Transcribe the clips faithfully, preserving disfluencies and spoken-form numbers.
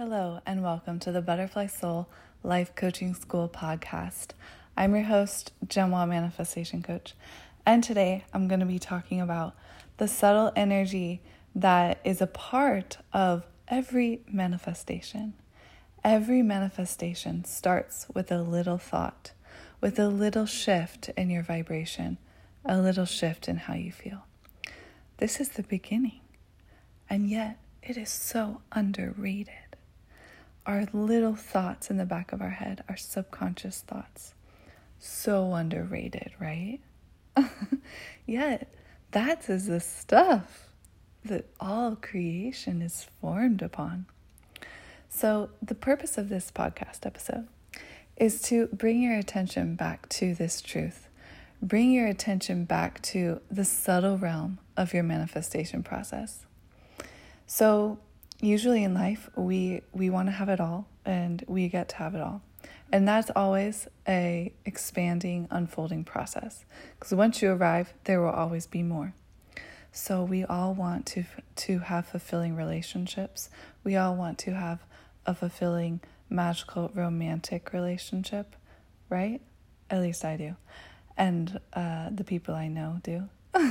Hello, and welcome to the Butterfly Soul Life Coaching School podcast. I'm your host, Gemma Manifestation Coach, and today I'm going to be talking about the subtle energy that is a part of every manifestation. Every manifestation starts with a little thought, with a little shift in your vibration, a little shift in how you feel. This is the beginning, and yet it is so underrated. Our little thoughts in the back of our head, our subconscious thoughts, so underrated, right? Yet, that is the stuff that all creation is formed upon. So, the purpose of this podcast episode is to bring your attention back to this truth. Bring your attention back to the subtle realm of your manifestation process. So, usually in life, we, we want to have it all, and we get to have it all. And that's always a expanding, unfolding process. Because once you arrive, there will always be more. So we all want to to have fulfilling relationships. We all want to have a fulfilling, magical, romantic relationship, right? At least I do. And uh, the people I know do.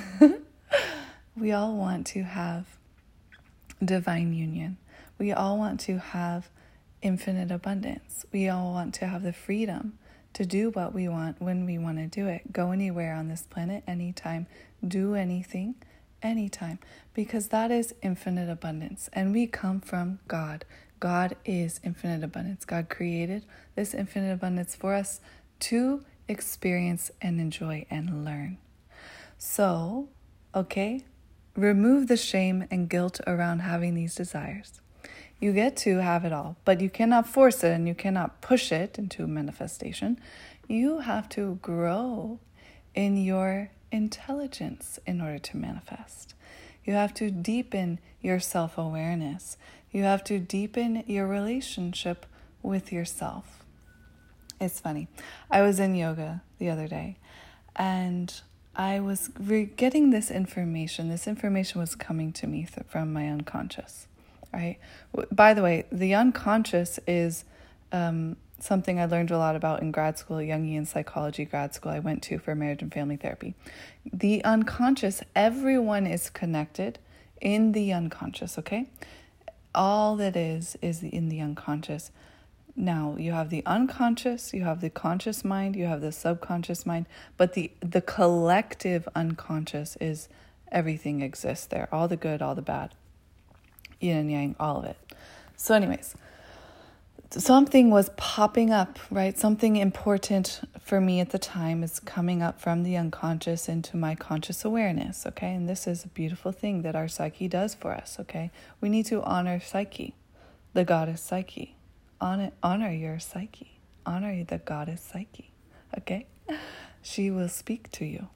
We all want to have divine union. We all want to have infinite abundance. We all want to have the freedom to do what we want when we want to do it. Go anywhere on this planet, anytime. Do anything, anytime. Because that is infinite abundance. And we come from God. God is infinite abundance. God created this infinite abundance for us to experience and enjoy and learn. So, okay, remove the shame and guilt around having these desires. You get to have it all, but you cannot force it and you cannot push it into a manifestation. You have to grow in your intelligence in order to manifest. You have to deepen your self-awareness. You have to deepen your relationship with yourself. It's funny. I was in yoga the other day, and I was re- getting this information. This information was coming to me th- from my unconscious, right? W- By the way, the unconscious is um, something I learned a lot about in grad school, Jungian psychology grad school I went to for marriage and family therapy. The unconscious, everyone is connected in the unconscious, okay? All that is, is in the unconscious. Now, you have the unconscious, you have the conscious mind, you have the subconscious mind, but the, the collective unconscious is everything exists there. All the good, all the bad, yin and yang, all of it. So anyways, something was popping up, right? Something important for me at the time is coming up from the unconscious into my conscious awareness, okay? And this is a beautiful thing that our psyche does for us, okay? We need to honor Psyche, the goddess Psyche. Honor, honor your Psyche. Honor the goddess Psyche. Okay? She will speak to you.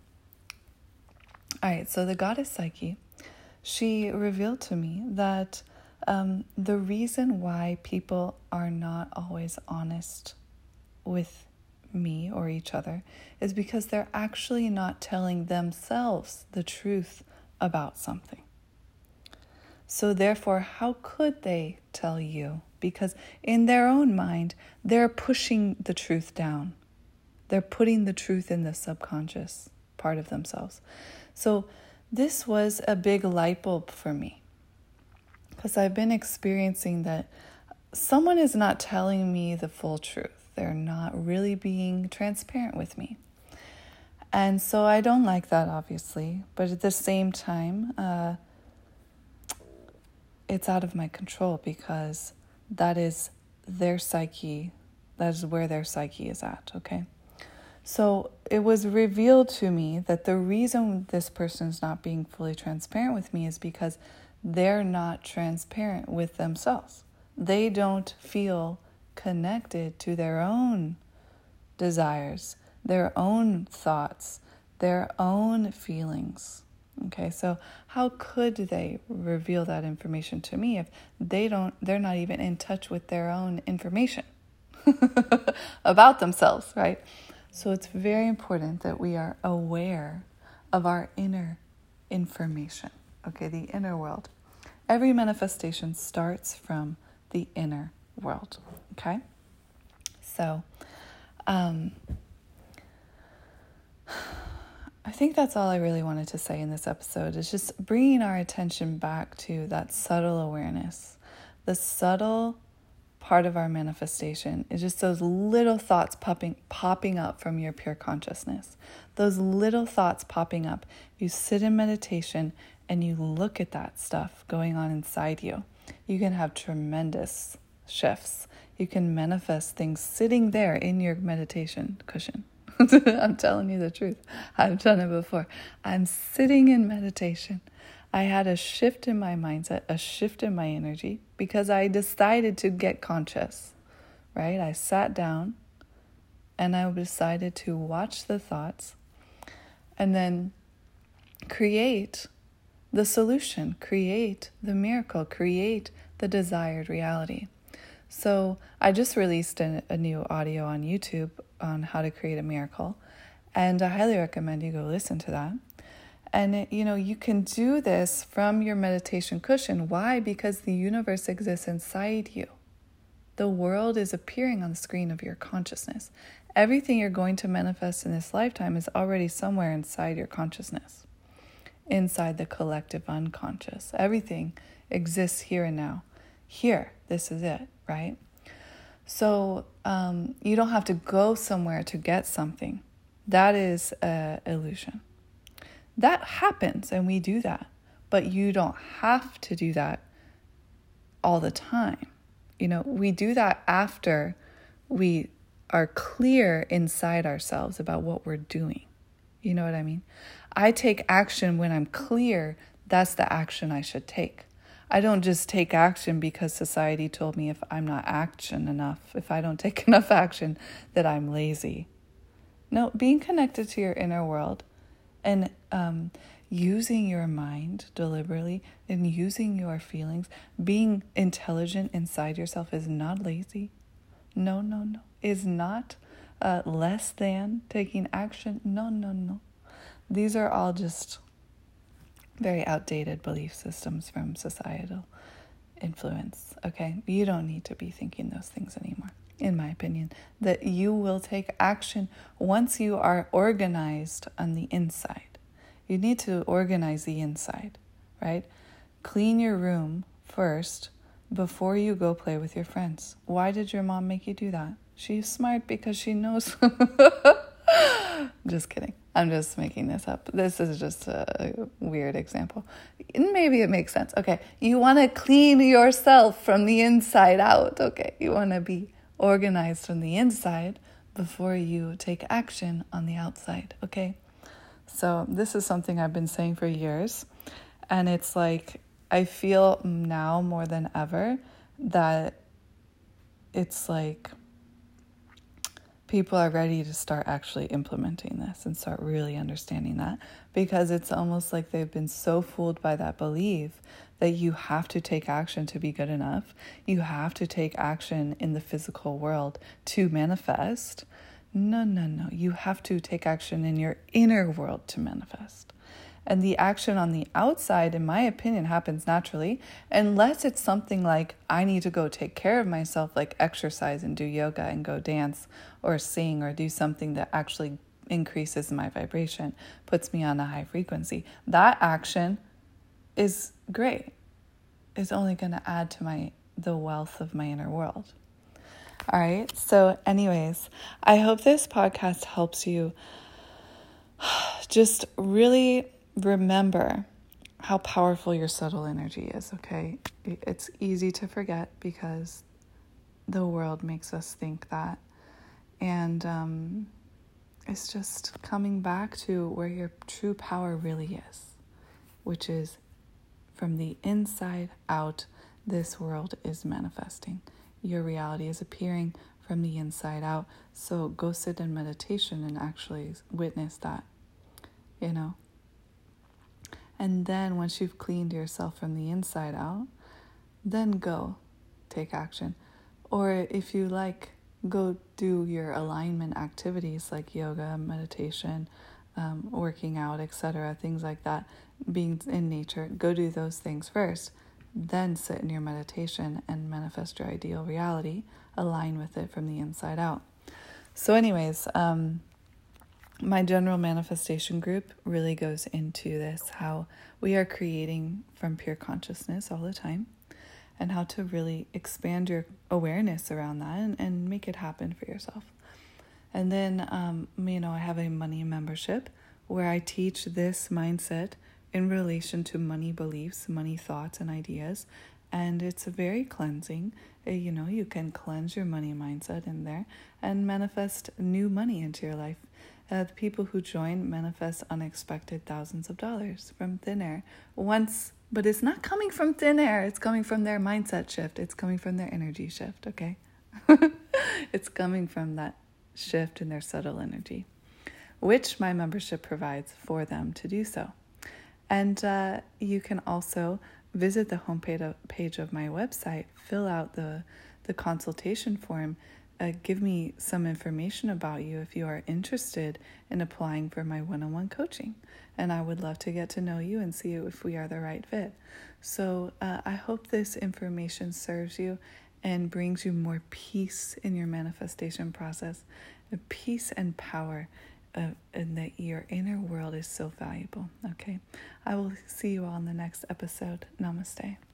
All right, so the goddess Psyche, she revealed to me that um, the reason why people are not always honest with me or each other is because they're actually not telling themselves the truth about something. So therefore, how could they tell you? Because in their own mind, they're pushing the truth down. They're putting the truth in the subconscious part of themselves. So this was a big light bulb for me, because I've been experiencing that someone is not telling me the full truth. They're not really being transparent with me. And so I don't like that, obviously. But at the same time, uh, it's out of my control, because that is their psyche. That is where their psyche is at, okay? So it was revealed to me that the reason this person's not being fully transparent with me is because they're not transparent with themselves. They don't feel connected to their own desires, their own thoughts, their own feelings. Okay, so how could they reveal that information to me if they don't, they're not even in touch with their own information about themselves, right? So it's very important that we are aware of our inner information, okay, the inner world. Every manifestation starts from the inner world. Okay? So, um, I think that's all I really wanted to say in this episode, is just bringing our attention back to that subtle awareness. The subtle part of our manifestation is just those little thoughts popping popping up from your pure consciousness. Those little thoughts popping up. You sit in meditation and you look at that stuff going on inside you. You can have tremendous shifts. You can manifest things sitting there in your meditation cushion. I'm telling you the truth. I've done it before. I'm sitting in meditation. I had a shift in my mindset, a shift in my energy, because I decided to get conscious, right? I sat down and I decided to watch the thoughts and then create the solution, create the miracle, create the desired reality. So I just released a, a new audio on YouTube on how to create a miracle, and I highly recommend you go listen to that. And, it, you know, you can do this from your meditation cushion. Why? Because the universe exists inside you. The world is appearing on the screen of your consciousness. Everything you're going to manifest in this lifetime is already somewhere inside your consciousness, inside the collective unconscious. Everything exists here and now. Here, this is it, right? So um, you don't have to go somewhere to get something. That is an illusion. That happens, and we do that. But you don't have to do that all the time. You know, we do that after we are clear inside ourselves about what we're doing. You know what I mean? I take action when I'm clear. That's the action I should take. I don't just take action because society told me if I'm not action enough, if I don't take enough action, that I'm lazy. No, being connected to your inner world and um, using your mind deliberately and using your feelings, being intelligent inside yourself is not lazy. No, no, no. Is not uh, less than taking action. No, no, no. These are all just very outdated belief systems from societal influence, okay? You don't need to be thinking those things anymore, in my opinion. That you will take action once you are organized on the inside. You need to organize the inside, right? Clean your room first before you go play with your friends. Why did your mom make you do that? She's smart because she knows. Just kidding. I'm just making this up. This is just a weird example. Maybe it makes sense. Okay, you want to clean yourself from the inside out. Okay, you want to be organized from the inside before you take action on the outside. Okay, so this is something I've been saying for years. And it's like, I feel now more than ever that it's like people are ready to start actually implementing this and start really understanding that, because it's almost like they've been so fooled by that belief that you have to take action to be good enough. You have to take action in the physical world to manifest. No, no, no. You have to take action in your inner world to manifest. And the action on the outside, in my opinion, happens naturally, unless it's something like, I need to go take care of myself, like exercise and do yoga and go dance or sing or do something that actually increases my vibration, puts me on a high frequency. That action is great. It's only going to add to my the wealth of my inner world. All right. So anyways, I hope this podcast helps you just really remember how powerful your subtle energy is, okay? It's easy to forget because the world makes us think that. And um, it's just coming back to where your true power really is, which is from the inside out, this world is manifesting. Your reality is appearing from the inside out. So go sit in meditation and actually witness that, you know? And then once you've cleaned yourself from the inside out, then go take action. Or if you like, go do your alignment activities like yoga, meditation, um, working out, et cetera, things like that, being in nature. Go do those things first. then sit in your meditation and manifest your ideal reality, align with it from the inside out. So anyways, um, my general manifestation group really goes into this, how we are creating from pure consciousness all the time, and how to really expand your awareness around that and, and make it happen for yourself. And then, um, you know, I have a money membership where I teach this mindset in relation to money beliefs, money thoughts, and ideas. And it's very cleansing. You know, you can cleanse your money mindset in there and manifest new money into your life. Uh, the people who join manifest unexpected thousands of dollars from thin air once, but it's not coming from thin air. It's coming from their mindset shift. It's coming from their energy shift, okay? It's coming from that shift in their subtle energy, which my membership provides for them to do so. And uh, you can also visit the homepage page of my website, fill out the, the consultation form, uh, give me some information about you if you are interested in applying for my one-on-one coaching. And I would love to get to know you and see if we are the right fit. So uh, I hope this information serves you and brings you more peace in your manifestation process, peace and power, uh, and that your inner world is so valuable. Okay, I will see you all in the next episode. Namaste.